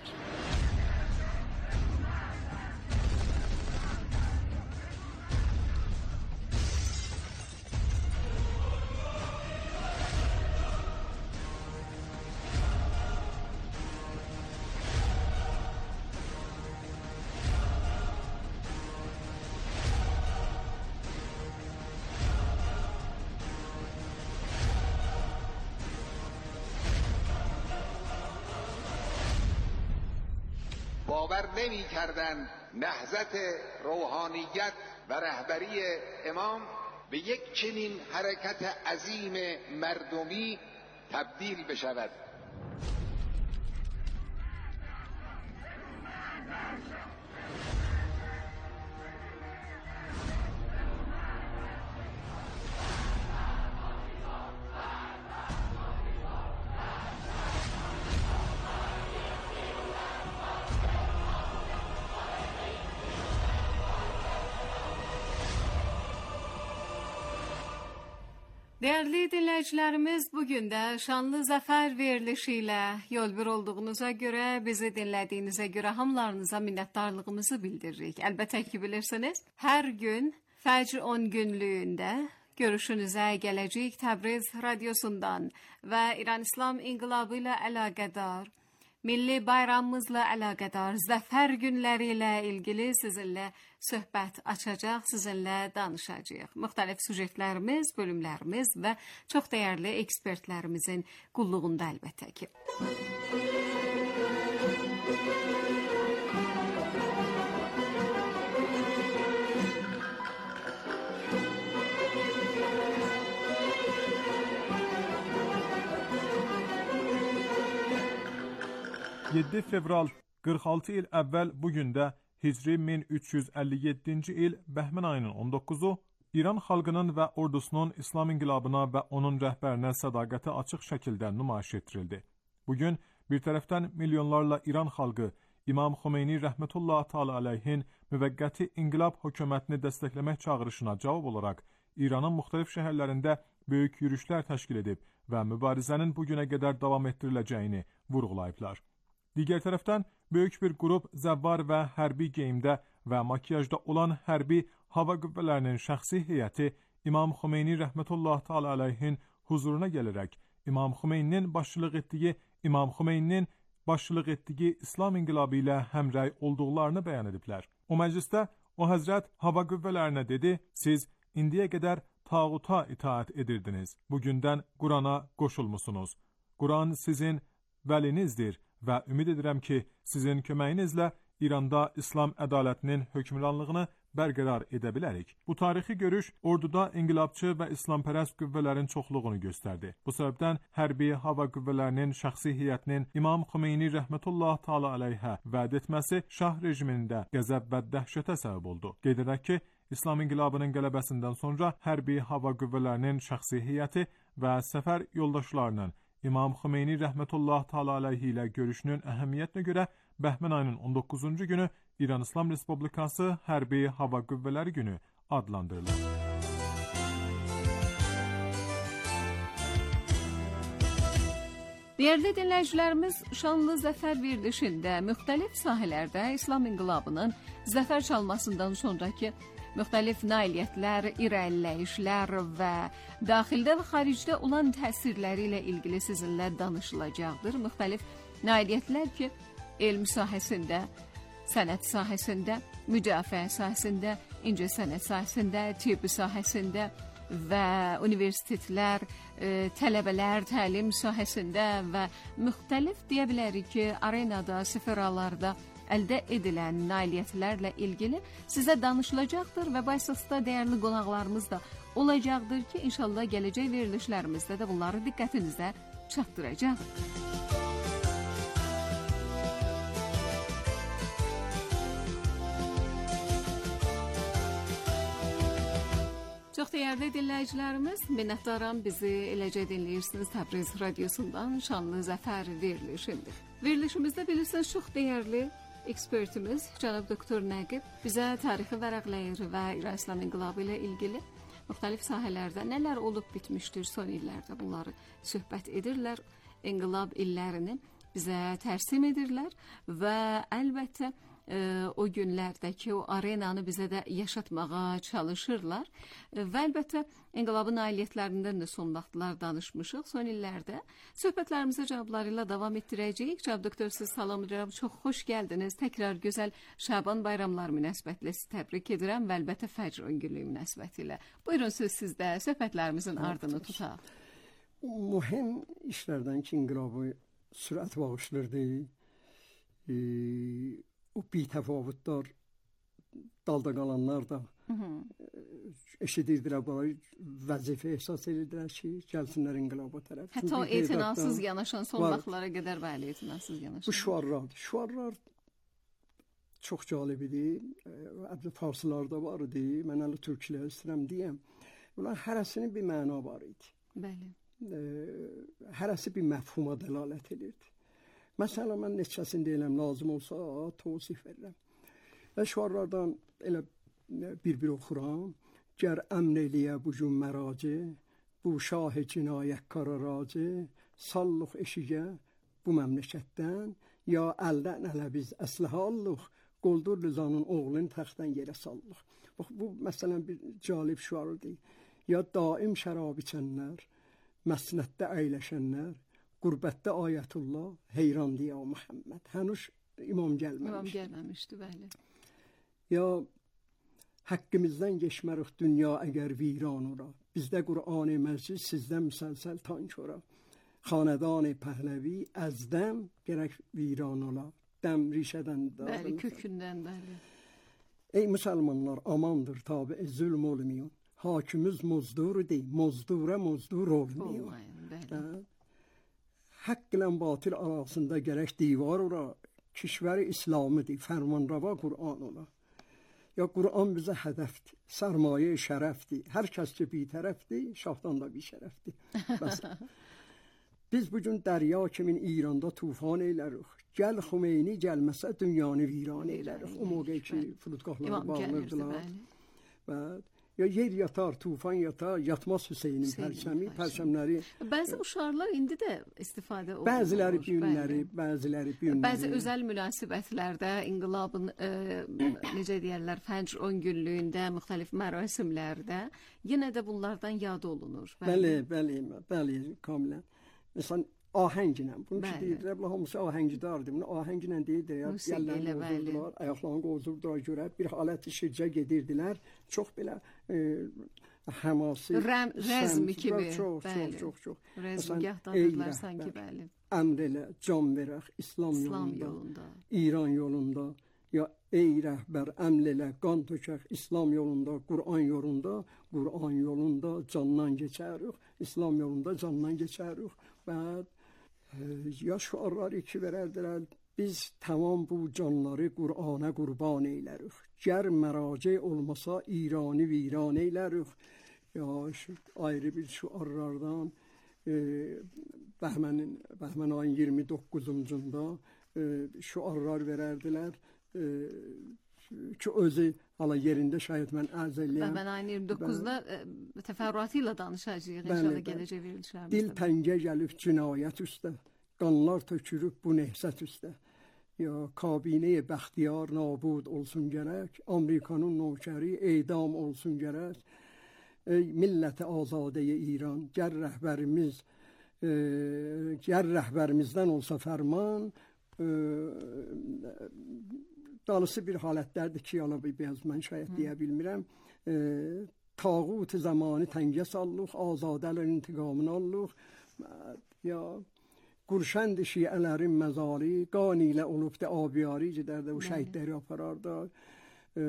باور نمی کردند نهضت روحانیت و رهبری امام به یک چنین حرکت عظیم مردمی تبدیل بشود. Değerli dinləyicilərimiz, bugün də şanlı zəfər verilişi ilə yol bir olduğunuza görə, bizi dinlədiyinizə görə hamılarınıza minnətdarlığımızı bildiririk. Əlbəttə ki, bilirsiniz, hər gün Fəcr on günlüyündə görüşünüzə gələcək Təbriz radiosundan və İran İslam İnqilabı ilə əlaqədar, milli bayramımızla əlaqədar zəfər günləri ilə ilgili sizinlə söhbət açacaq, sizinlə danışacağıq. Müxtəlif sujetlərimiz, bölümlərimiz və çox dəyərli ekspertlərimizin qulluğunda əlbəttə ki. yeddi fevral qırx altı il əvvəl bugün də Hicri min üç yüz əlli yeddinci il Bəhmən ayının on doqquzu İran xalqının və ordusunun İslam inqilabına və onun rəhbərinə sədaqəti açıq şəkildə nümayiş etdirildi. Bugün bir tərəfdən milyonlarla İran xalqı İmam Xomeyni rəhmətullah təala əleyhin müvəqqəti inqilab hökumətini dəstəkləmək çağırışına cavab olaraq İranın müxtəlif şəhərlərində böyük yürüşlər təşkil edib və mübarizənin bugünə qədər davam etdiriləcəyini vurğulayıblar. Digər tərəfdən, böyük bir qrup zəvvar və hərbi geyimdə və makiyajda olan hərbi hava qüvvələrinin şəxsi heyəti İmam Xomeyni rəhmətullah təala əleyhin huzuruna gələrək İmam Xomeyninin başçılıq etdiyi İmam Xomeyninin başçılıq etdiyi İslam inqilabı ilə həmrəy olduqlarını bəyan ediblər. O məclisdə o həzrət hava qüvvələrinə dedi, siz indiyə qədər tağuta itaat edirdiniz, bugündən Qurana qoşulmusunuz. Quran sizin vəlinizdir və ümid edirəm ki, sizin köməyinizlə İranda İslam ədalətinin hökmranlığını bərqərar edə bilərik. Bu tarixi görüş orduda inqilabçı və İslampərəst qüvvələrin çoxluğunu göstərdi. Bu səbəbdən hərbi hava qüvvələrinin şəxsi heyətinin İmam Xomeyni rəhmətullah təala əleyhə vəd etməsi şah rejimində qəzəb və dəhşətə səbəb oldu. Qeyd edək ki, İslam inqilabının qələbəsindən sonra hərbi hava qüvvələrinin şəxsi heyəti və səfər yoldaşlarının İmam Xomeyni rəhmətullah təala əleyhi ilə görüşünün əhəmiyyətinə görə Bəhmən ayının on doqquzuncu günü İran İslam Respublikası Hərbi Hava Qüvvələri günü adlandırılır. Değerli dinləyicilərimiz, şanlı zəfər verilişində müxtəlif sahələrdə İslam inqilabının zəfər çalmasından sonraki müxtəlif nailiyyətlər, irəliləyişlər və daxildə və xaricdə olan təsirləri ilə ilgili sizinlə danışılacaqdır. Müxtəlif nailiyyətlər ki, elm sahəsində, sənət sahəsində, müdafiə sahəsində, incəsənət sahəsində, tibb sahəsində və universitetlər, e, tələbələr təlim sahəsində və müxtəlif deyə bilərik ki, arenada, seferalarda əldə edilən nailiyyətlərlə ilgili sizə danışılacaqdır və bu əsasda dəyərli qonaqlarımız da olacaqdır ki, inşallah gələcək verilişlərimizdə də bunları diqqətinizə çatdıracaq. Çox dəyərli dinləyicilərimiz, minnətdaram bizi eləcə dinləyirsiniz Təbriz radiosundan şanlı zəfər verilişindir. Verilişimizdə bilirsiniz çox dəyərli ekspertimiz cənab doktor Nəqib bizə tarixi vərəqləyir və İran İslam İnqilabı ilə ilgili müxtəlif sahələrdə nələr olub bitmişdir son illərdə bunları söhbət edirlər. İnqilab illərini bizə tərsim edirlər və əlbəttə e, o günlərdəki o arenanı bizə də yaşatmağa çalışırlar. E, və əlbəttə inqilabın nailiyyətlərindən də son vaxtlar danışmışıq. Son illərdə söhbətlərimizə cavablarıyla davam etdirəcəyik. Cənab doktor, siz salam edirəm. Çox xoş gəldiniz. Təkrar gözəl Şaban bayramları münasibətilə sizi təbrik edirəm və əlbəttə Fəcr on günlüyü münasibətilə. Buyurun, söz sizdə. Söhbətlərimizin ardını tutaq. Mühim işlərdən ki, inqilabı sürət bağışlırdı. E, o bitəfavutlar, dalda qalanlar da eşidirdilər, vəzifə ehsas edirdilər ki, gəlsinlər inqilaba tərəf. Hətta o etinasız yanaşan son vaxtlara qədər bəli, etinasız yanaşan. Bu şuarlardır. Şuarlar çox cəlib idi. Farslarda var idi. Mən hələ türklər istəyirəm deyəm. Bunlar hərəsinin bir məna var idi. Bəli. Hərəsi bir məfhuma dəlalət edirdi. Məsələn, mən neçəsini deyiləm, lazım olsa tavsif verirəm. Və şuarlardan elə bir-bir oxuram. Gər əmr eləyə bu gün məraci, bu şah cinayətkara racı, sallıq eşiyə bu məmləkətdən, ya əldən ələ biz əsləhə allıq, qoldur Rızanın oğlunu təxtdən yerə sallıq. Bax, bu məsələn bir calib şuardır. Ya daim şərab içənlər, məsnətdə əyləşənlər, qurbətdə ayətullah, heyrandı ya Muhammed. Hənüş imam gəlməmişdi. İmam gəlməmişdi, bəli. Ya haqqımızdan geçmərik dünya əgər viran ora. Bizdə Qur'an-ı Məcid, sizdə müsəlsəl tank ora. Xanedan Pəhləvi əzdəm gərək viran ola. Dəm rişədən də. Bəli, kökündən, bəli. Ey müsəlmanlar, amandır tabi zülm olmuyor. Hakimiz muzdur deyil, muzdura muzdur olmuyor. Olmayın, bəli. Haqq ilə batil arasında gərək divar ora. Kişvəri İslamıdır, fərmanrava Qur'an ola. Ya Qur'an bizə hədəfdir, sərmayə şərəfdir. Hər kəs ki bir tərəfdir, şahdan da bir şərəfdir. Bəs biz bugün dərya kimin İranda tufan eylərik. Gəl Xümeyni gəlməsə dünyanı viran eylərik. O moqə ki flutqahları bağlanırdılar. Bəli. Ya yer yatar, tufan yatar, yatmaz Hüseynin pərçəmi, pərçəmləri. Bəzi uşarlar indi də istifadə olunur. Bəziləri günləri, bəziləri günləri. Bəzi özəl münasibətlərdə, inqilabın e, necə deyərlər, fəcr on günlüyündə, müxtəlif mərasimlərdə yenə də bunlardan yad olunur. Bəli, bəli, bəli, kamilən. Məsələn, ahənglə. Bunu ki deyirlər, hamısı ahəngidardır. Bunu ahənglə deyirlər, gəllərini qozurdular, ayaqlarını qozurdular görə, bir haləti şircə gedirdilər. Çox belə e, həmasi. Rəm, rəzmi kimi. Çox, çox, çox, çox. Rəzmgahdadılar sanki, bəli. Əmr elə, can verək, İslam, İslam yolunda, yolunda, İran yolunda. Ya ey rəhbər, əmr elə, qan tökək, İslam yolunda, Qur'an yolunda, Qur'an yolunda candan keçərik, İslam yolunda candan keçərik. Bəd, e, ya şuarları ki verərdilər, biz tamam bu canları Qur'ana qurban eylərik. Gər məraci olmasa İranı viran eylərik. Ya şu, ayrı bir şuarlardan e, Bəhmənin, Bəhmən ayın iyirmi doqquzunda e, şuarlar verərdilər. Ee, ki özü hala yerində şayət mən ərz eləyəm. Bəhmən ayın iyirmi doqquzunda təfərrüatı ilə danışacağıq inşallah gələcək verilişlərimizdə. Dil təngə gəlib cinayət üstə, qanlar tökürüb bu nehsət üstə. Ya kabinə bəxtiyar nabud olsun gərək, Amerikanın nökəri edam olsun gərək. Ey millət-i azadəyə İran, gər rəhbərimiz, e, gər rəhbərimizdən olsa fərman, e, dalısı bir halətlərdir ki, ala bir beyaz mən şayət deyə bilmirəm. E, tağut zamanı təngə sallıq, azadələrin intiqamını allıq. Ya Qurşənd şiələrin məzali, qan ilə olubdə abiyari gedərdə, o şəhidləri apararda. E,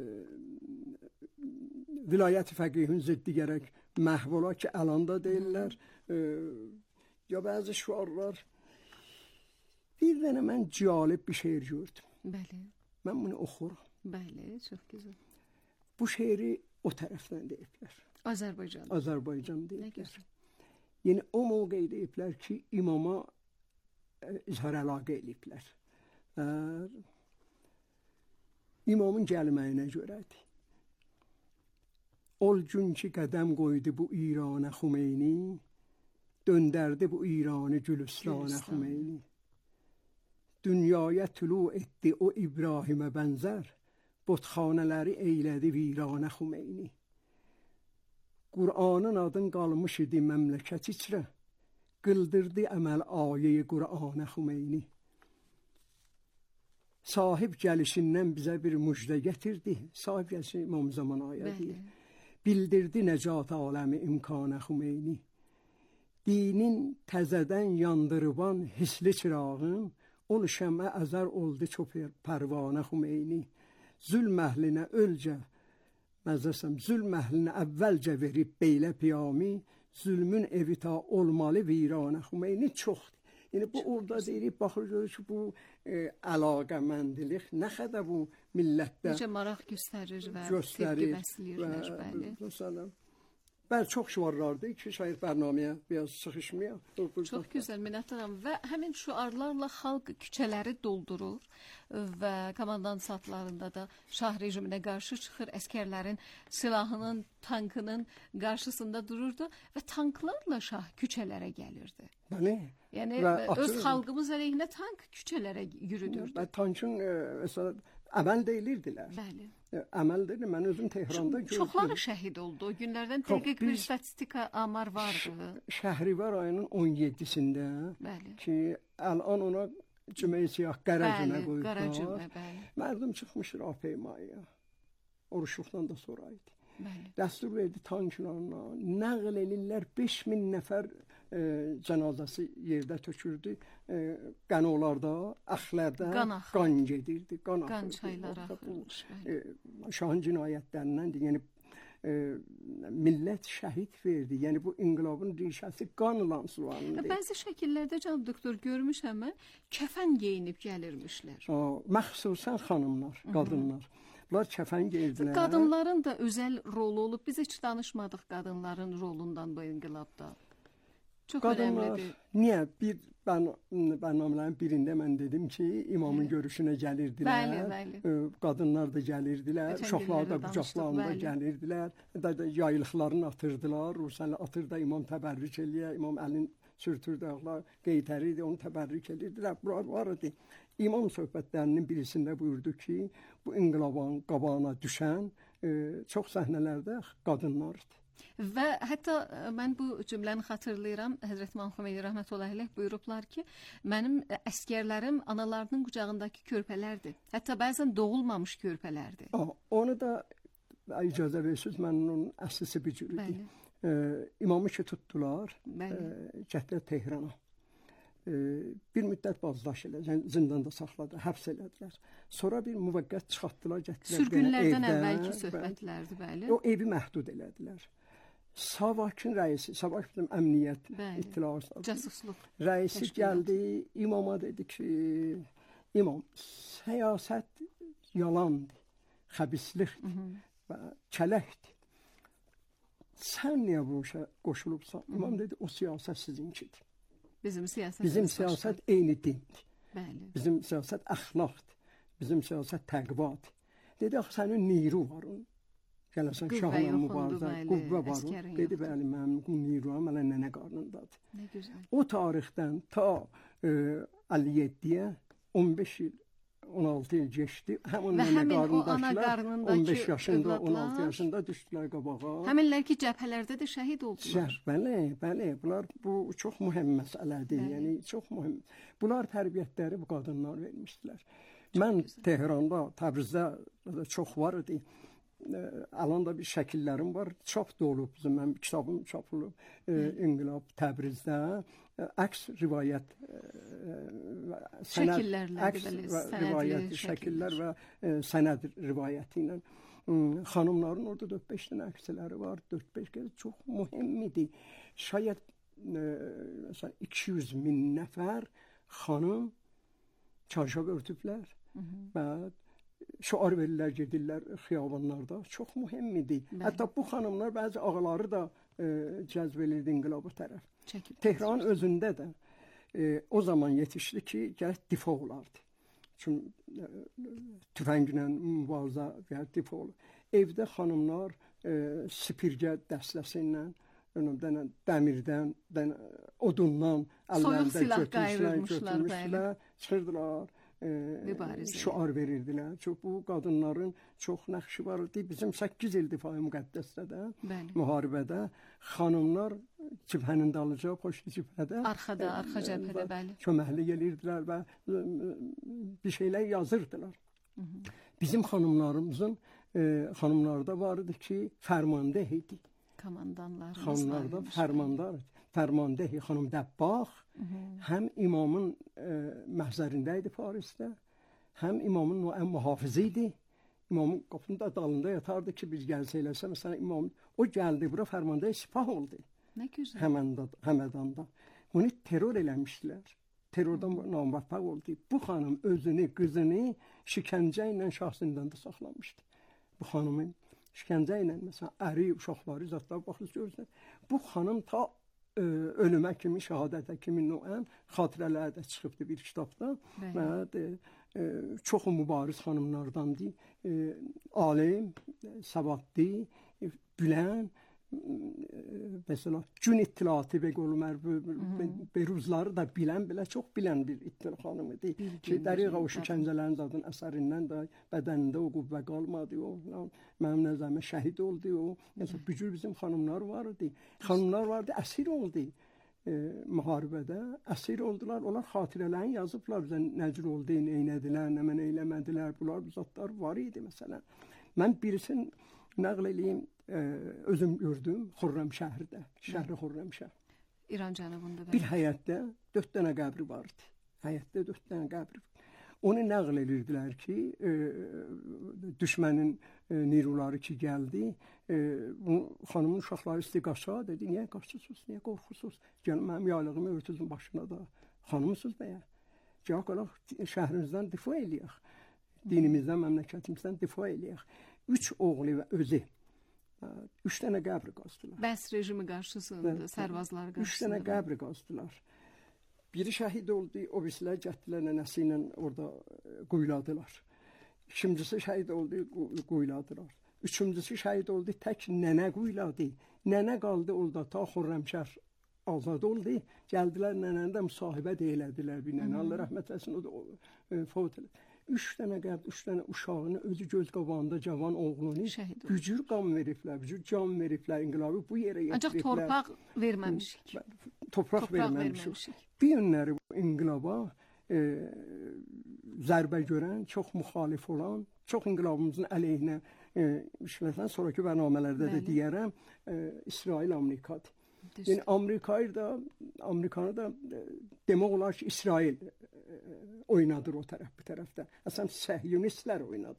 vilayət fəqihün ziddi gərək məhv ola ki, əlanda deyirlər. E, ya bəzi şuarlar. Bir dənə mən cəlib bir şeir gördüm. Bəli. Mən bunu oxuram. Bəli, çox gözəl. Bu şeiri o tərəfdən deyiblər. Azərbaycan. Azərbaycan deyiblər. Yəni o mövqe deyiblər ki, imama e, izhar əlaqə eləyiblər. E, imamın gəlməyinə görədir. Ol gün ki qədəm qoydu bu İranə Xümeyni, döndərdi bu İranı Gülüstanə Xümeyni. Dünyaya tulu etdi o İbrahimə bənzər, botxanələri eylədi viranə Xümeyni. Qur'anın adın qalmış idi məmləkət içrə, qıldırdı əməl ayeyi Qur'anə Xümeyni. Sahib gəlişindən bizə bir müjdə gətirdi, sahib gəlişi İmam Zaman ayədi. Bildirdi nəcat aləmi imkanə Xümeyni. Dinin təzədən yandırıban hisli çırağın, ol şəmə əzər oldu çox pərvanə Xümeyni. Zülm əhlinə ölcə, məzəsəm, zülm əhlinə əvvəlcə verib beylə piyami, zülmün evi ta olmalı viranə Xümeyni çoxdur. Yəni bu orada deyirib, baxır görür ki, bu e, əlaqəməndilik nə qədər bu millətdə necə maraq göstərir və tepki bəsləyirlər, bəli. Məsələn, Bəli, çox şüarlardı ki, şayət bərnaməyə biraz sıxışmaya. Çox gözəl, minnətdaram. Və həmin şüarlarla xalq küçələri doldurur və komandant saatlarında da şah rejiminə qarşı çıxır, əskərlərin silahının, tankının qarşısında dururdu və tanklarla şah küçələrə gəlirdi. Bəli. Yəni və öz atır, xalqımız əleyhinə tank küçələrə yürüdürdü. Və tankın mesela əməl deyilirdilər. Bəli. Əməldir. Mən özüm Tehranda gördüm. Çoxları şəhid oldu. O günlərdən dəqiq bir statistika amar vardı. Şəhrivar ayının on yeddisində bəli, ki, əlan ona cüməyi siyah qəracına qoydular. Qaracına, bəli. Mərdum çıxmışdır Apeymaya. Oruçluqdan da sonra idi. Bəli. Dəstur verdi tanklarına. Nəql elirlər beş min nəfər e, cənazəsi yerdə tökürdü. E, qənolarda, əxlərdə qan, qan gedirdi. Qan, qan çaylar axırmış. E, şahın cinayətlərindəndir. Yəni e, millət şəhid verdi. Yəni bu inqilabın rişəsi qanla sulandı. Bəzi şəkillərdə cənab doktor görmüşəm mən, kəfən geyinib gəlirmişlər. O, məxsusən xanımlar, qadınlar. Hı -hı. Bunlar kəfən giyirdilər. Qadınların da özəl rolu olub. Biz heç danışmadıq qadınların rolundan bu inqilabda. Çox qadınlar, önəmlidir. Niyə? Bir ben bərnamələrin birində mən dedim ki, imamın bəli, görüşünə gəlirdilər. Bəli, bəli. Qadınlar da gəlirdilər, uşaqlar da qucaqlarında gəlirdilər. Da, da yaylıqlarını atırdılar. Rusanla atır da imam təbərrük eləyə, imam əlin sürtürdü, qeytəri idi, onu təbərrük edirdilər. Bunlar var idi. İmam söhbətlərinin birisində buyurdu ki, bu inqilabın qabağına düşən e, çox səhnələrdə qadınlardır. Və hətta mən bu cümləni xatırlayıram. Həzrət İmam Xomeyni rəhmətullahi əleyh buyurublar ki, mənim əskərlərim analarının qucağındakı körpələrdir. Hətta bəzən doğulmamış körpələrdir. O, onu da icazə versiniz, mənim onun əslisi bir cür idi. E, imamı ki tutdular, e, gətirə Tehrana. Bir müddət bazdaş elədilər, zindanda saxladı, həbs elədilər. Sonra bir müvəqqət çıxartdılar, gətirdilər. Sürgünlərdən əvvəlki söhbətlərdir, bəli. O evi məhdud elədilər. Savakın rəisi, Savak bizim əmniyyət ittilağı, casusluq rəisi gəldi, imama dedi ki, imam, siyasət yalandır, xəbislikdir və kələkdir. Sən niyə bu işə qoşulubsan? İmam dedi, o siyasət sizinkidir. Bizim siyasət Bizim siyasət eyni dindir. Bəli. Bizim siyasət əxlaqdır. Bizim siyasət təqvadır. Dedi, axı sənin niru var onun. Gələsən şahla mübarizə, qüvvə var onun. Dedi, bəli, mənim bu niruam hələ nənə qarnındadır. Nə gözəl. O tarixdən ta e, əlli yeddiyə on beş il, on altı il keçdi. Həmin nənə qarnındakılar on beş yaşında, on altı yaşında düşdülər qabağa. Həminlər ki, cəbhələrdə də şəhid oldular. Bəli, bəli. Bunlar bu çox mühüm məsələdir. Bəli. Yəni çox mühüm. Bunlar tərbiyyətləri bu qadınlar vermişdilər. Çox Mən güzel. Tehranda, Təbrizdə çox var idi. Alan da bir şəkillərim var. Çap da olub bizim, mənim kitabım çap olub. E, İnqilab Təbrizdə əks rivayət sənəd, əks rivayət şəkillər və e, sənəd rivayəti ilə xanımların orada dörd beş dənə əksləri var. dörd beş kez çox mühüm idi. Şayət e, məsələn iki yüz min nəfər xanım çarşaf örtüblər və şuar verirlər, gedirlər xiyabanlarda. Çox mühüm idi. Bəli. Hətta bu xanımlar bəzi ağaları da e, cəzb edirdi inqilaba tərəf. Çəkib Tehran özündə də e, o zaman yetişdi ki, gərək difa olardı. Çünki e, tüfənglə mübarizə və difa olur. Evdə xanımlar e, spirgə dəstəsi ilə, önümdən dəmirdən, dən, odundan əllərində götürmüşlər, çıxırdılar. E, şuar verirdilər. Çox bu qadınların çox nəqşi var idi. Bizim səkkiz il difai müqəddəsdə də, bəli, müharibədə xanımlar cibhənin dalıca, poştu cibhədə, arxada, arxa cəbhədə, bəli, köməkli gelirdilər və bir şeylər yazırdılar. Hı -hı. Bizim xanımlarımızın e, xanımlarda var idi ki, fərmandeh idi. Komandanlarımız xanımlarda fərmandar, fərmandeh xanım Dəbbağ həm imamın e, məhzərində idi Parisdə, həm imamın mühafizı idi. İmamın qapının da dalında yatardı ki, biz gəlsə eləsə, məsələn imam o gəldi bura, fərmandeh sipah oldu. Nə gözəl. Həməndə, Həmədanda. Bunu terror eləmişdilər. Terrordan naməfəq oldu. Bu xanım özünü, qızını şikəncə ilə şah zindanda saxlamışdı. Bu xanımın işgəncə ilə məsələn əri, uşaqları, zətlər baxırız görürsən. Bu xanım ta ə, ölümə kimi, şəhadətə kimi nöən xatirələri də çıxıbdı bir kitabda. Və ə, çox mübariz xanımlardandır. Ə, alim, savadlı, bilən, mesela gün ittilatı ve golümer beruzları da bilen bile çok bilen bir ittilat hanım idi. Ki dariqa o şikəncələrin zadın əsərindən də bədənində o qüvvə qalmadı. O mənim nəzərimə şəhid oldu o. Mesela bir cür bizim xanımlar vardı. Xanımlar vardı, əsir oldu. E, müharibədə əsir oldular. Onlar xatirələrini yazıblar bizə nə cür oldu, neynədilər, nə mən eyləmədilər. Bunlar bu zatlar var idi məsələn. Mən birisini nəql eləyim, ə, özüm gördüm Xürrəmşəhərdə, şəhri Xürrəmşəhər. İran cənubunda bir həyətdə dörd dənə qəbri vardı. Həyətdə dörd dənə qəbri. Onu nəql edirdilər ki, ə, düşmənin ə, niruları ki gəldi, ə, bu xanımın uşaqları isti qaça, dedi, niyə qaçırsınız, niyə qorxursunuz? Gəlin mənim yaylığımı örtüzün başına da. Xanımsınız bəyə. Cavab olaraq şəhrimizdən difa eləyək. Dinimizdən, məmləkətimizdən difa eləyək. Üç oğlu və özü. Üç dənə qəbri qazdılar. Bəs rejimi qarşısında, sərbazlar qarşısında. Üç dənə qəbri qazdılar. Biri şəhid oldu, o birisilər gətdilər nənəsi ilə orada quyuladılar. İkincisi şəhid oldu, quyuladılar. Üçüncüsü şəhid oldu, tək nənə quyuladı. Nənə qaldı orada, ta Xürrəmşər azad oldu. Gəldilər nənəni də müsahibə deyilədilər bir nənə. Allah rəhmət etsin, o da fot elədi. Üç dənə qəbr, üç dənə uşağını, özü göz qabağında cavan oğlunu gücür qan veriblər, gücür can veriblər, inqilabı bu yerə yetiriblər. Ancaq torpaq verməmişik. Torpaq, torpaq verməmişik. Bir yönləri bu inqilaba e, zərbə görən, çox müxalif olan, çox inqilabımızın əleyhinə e, işlətən, sonraki bərnamələrdə də deyərəm, e, İsrail, Amerikadır. Yəni Amerikayı da, Amerikanı da e, demək olar ki, İsrail oynadır o tərəf, bu tərəfdə. Əslən, səhyonistlər oynadır.